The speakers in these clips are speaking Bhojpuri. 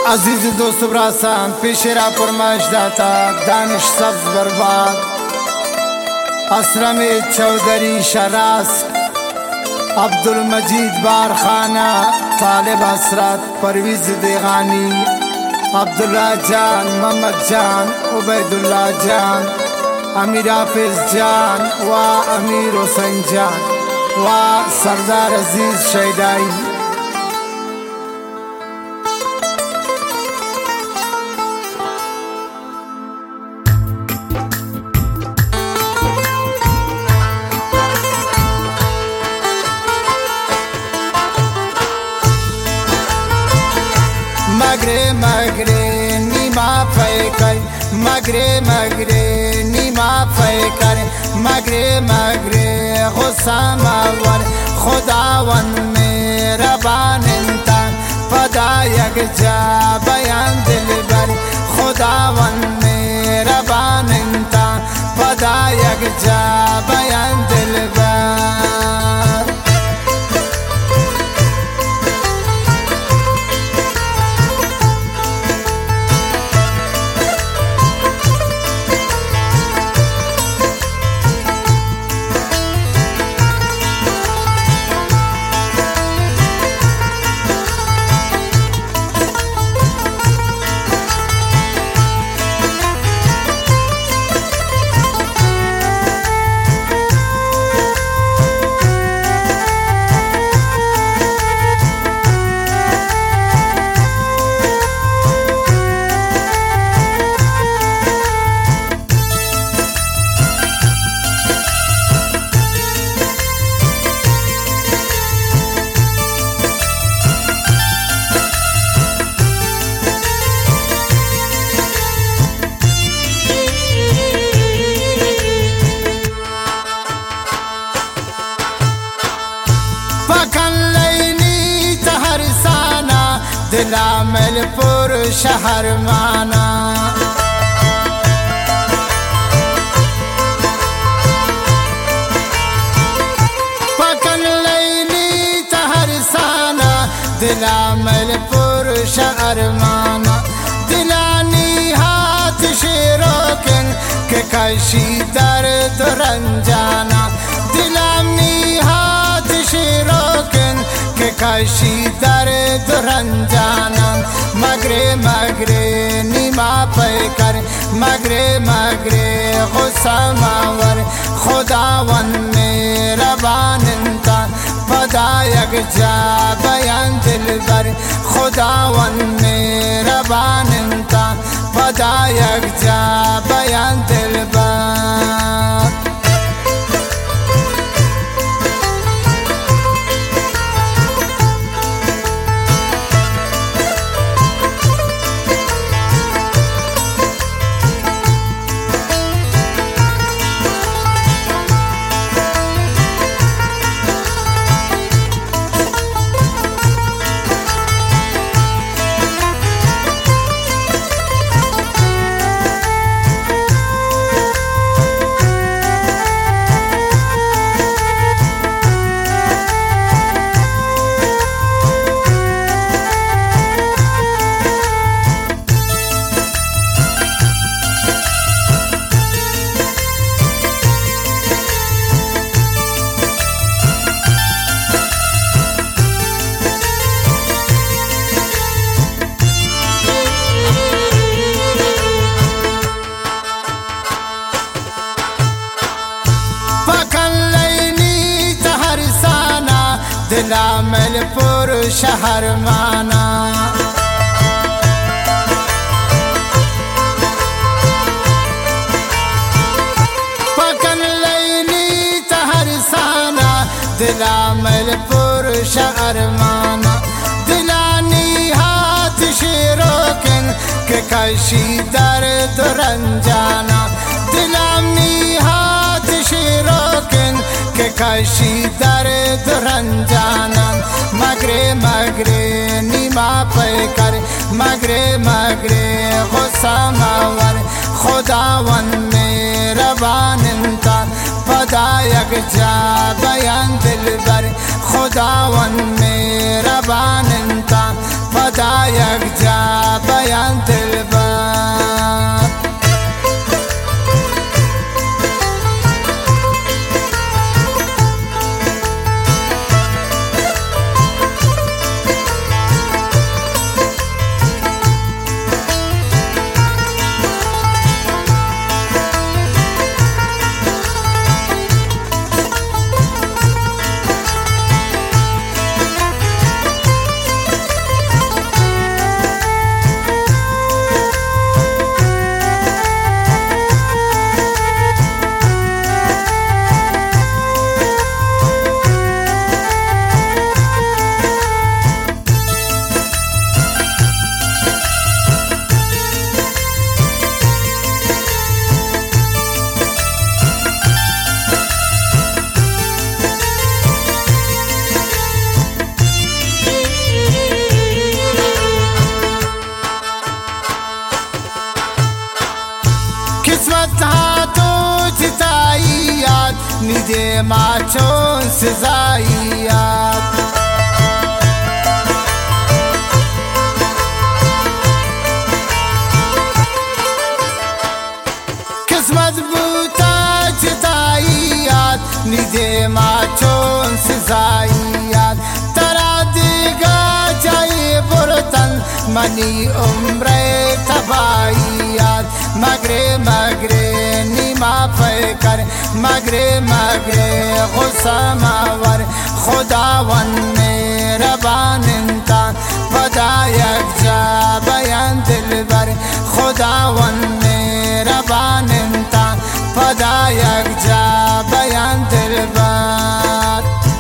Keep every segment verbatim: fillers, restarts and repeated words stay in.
عزیز دوست و براسان پیش را پرماش داتا دانش سبز برباد اسرم چودری شراس عبدالمجید بارخانہ طالب اسرات پرویز دیغانی عبداللہ جان محمد جان عبیداللہ جان امیر حافظ جان و امیر حسین جان و سردار عزیز شیدائی مگره مگره نیما فیکر مگره مگره نیما فیکر مگره مگره غصه مور خداوند مهربان انتا پدا یک جا بیان دلبر خداوند مهربان انتا پدا یک جا بیان دلبر دلا مل پر شهر مانا پکن لیلی تهرسانا دلا مل پر شهر مانا دلا نیهات شیروکن که کشی درد رنجانا دلا نیهات شیروکن که کشی درد رنجانم مگره مگره نیما پیکر مگره مگره غصه مور خداوند مهربان انتا پدا یک جا بیان دلبر خداوند مهربان انتا پدا یک جا بیان دلبر دلا مل پر شهر مانا پکن لیلی تهرسانا دلا مل پر شهر مانا دلا نیهات شیروکن که کشی درد رنجانا دلا نیهات شیروکن که کشی درد رنجانم مگره مگره نیما پیکر مگره مگره غصه مور خداوند مهربان انتا پدا یک جا بیان دلبر خداوند مهربان انتا پدا یک جا بیان دلبر निदे माचों सजाइयात किस्मत बूता चिताइयात निदे माचों सजाइयात तरा दिगा जाए बुरतन मनी उम्रे तबाइयात मगरे मगरे नीमा फैकर मगरे मगरे गुस्सा मावर खुदावन मेहरबान इंता पदा यकजा बयान दिलबर खुदावन मेहरबान इंता पदा यकजा बयान दिलबर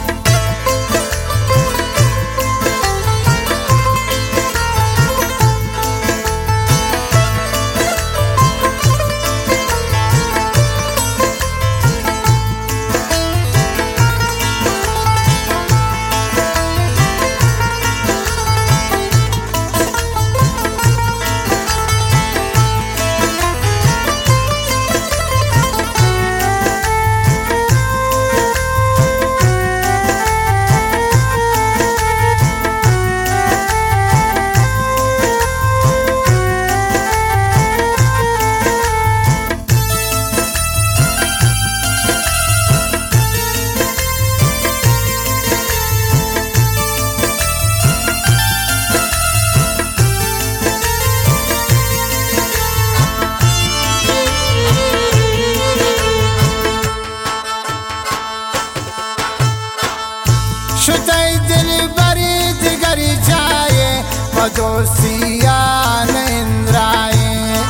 शुतई दिल बरी दिगरी जाए पदोसिया इंद्राए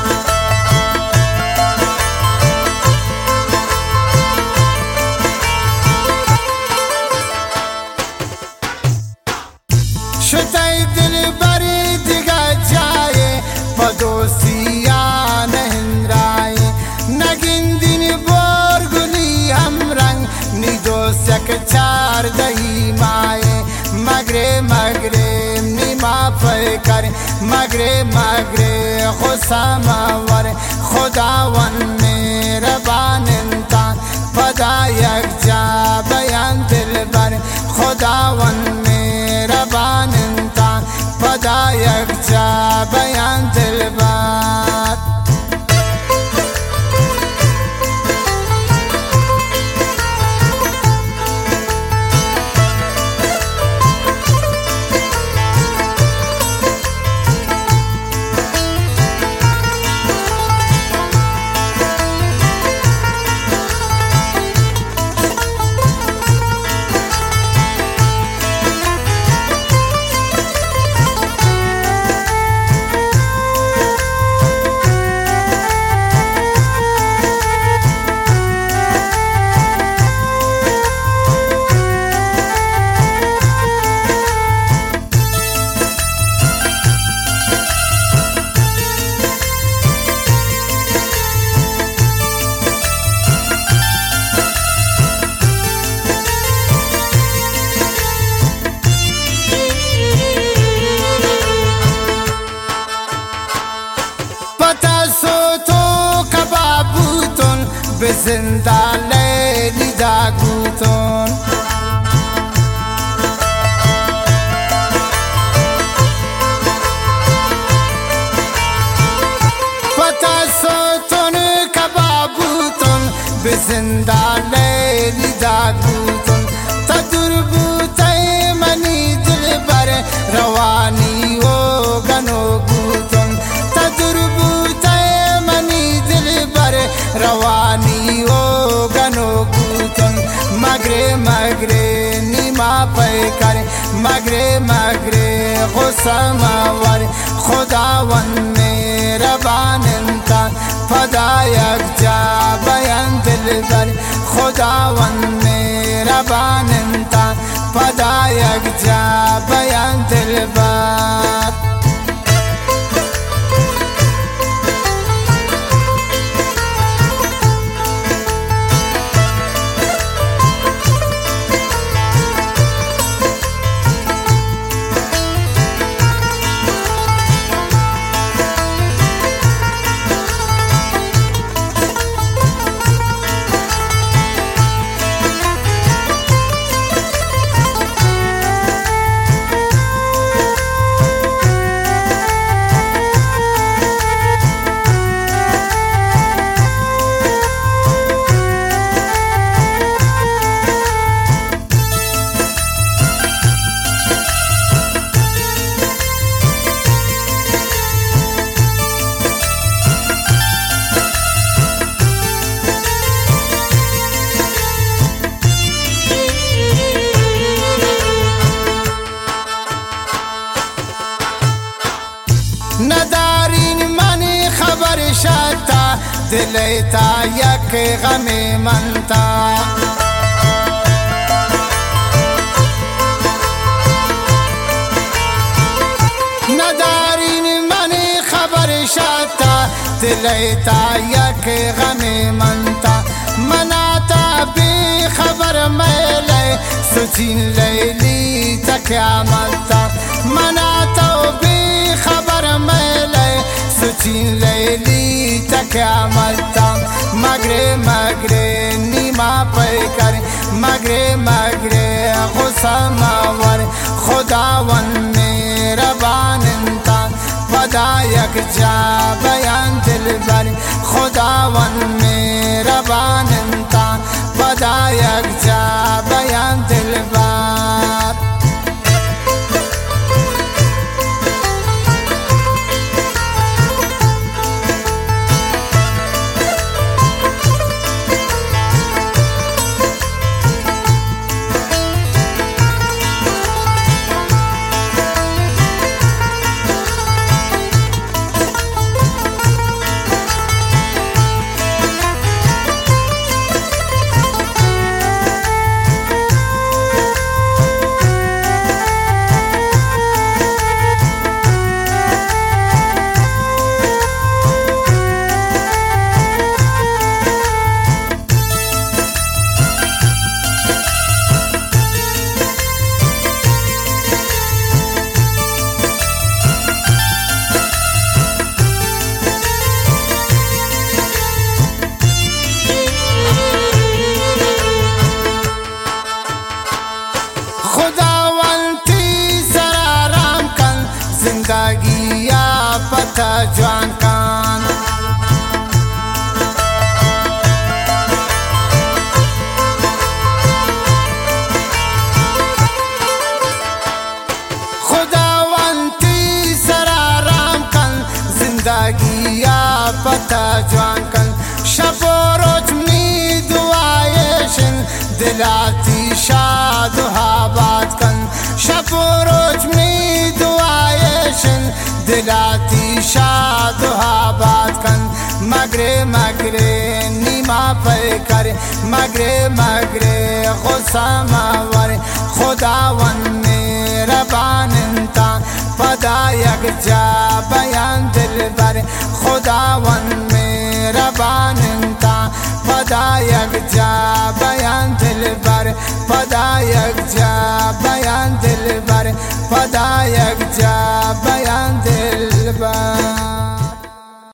शुतई दिल बरी दिगर जाए पदोसिया इंद्राए नगिन दिन बोर गुली हम रंग निदो सक चार दही माए मगरे मगरे नीमा फैकर मगरे मगरे गुस्सा मावर खुदावन मेहरबान इंता पदा यकजा बयान दिलबर खुदावन मेहरबान इंता पदा यकजा बयान दिलबर जिंदा लेली दागूतन तदुर बूते मनी दिल बर रवानी हो गनो गूतन तदुर बूते मनी दिल बर रवानी हो गनो गूतन मगरे मगरे नीमा पे करे मगरे मगरे गुस्सामावर खुदावन मेरा बानंता फदायक जा बयान दिलबर खुदावन मेरा बानंता फदायक जा बयान दिलबर नदारीन मनी खबर शाता दिलता यक गमे मनता नदारीन मनी खबर शाता दिलता यक गमे मनता मनाता बेखबर मैले सुचिन लैली तक्यामता मनाता खबर मैले सुचिन लैली तक्यामता मगरे मगरे नीमा पे करे मगरे मगरे गुस्सामावर खुदावन मेरा बानंता फदायक जा बयान दिलबर खुदावन मेरा बानंता फदायक जा बयान दिलबर जिंदगी या पता जवान कान खुदावंती सराराम कन जिंदगी या पता जवान कन शबोरोच मी दुआएशन दिलाती शाद हाबाद कन शबोरोच मी दिलाती शाद हाबाद कन मगरे मगरे नीमा पे करे मगरे मगरे गुस्सामावर खुदावन मेरा बानंता फदायक जा बयान दिलबर खुदावन मेरा बानंता फदायक जा बयान दिलबर फदायक जा बयान दिलबर फदायक जा बयान दिलबर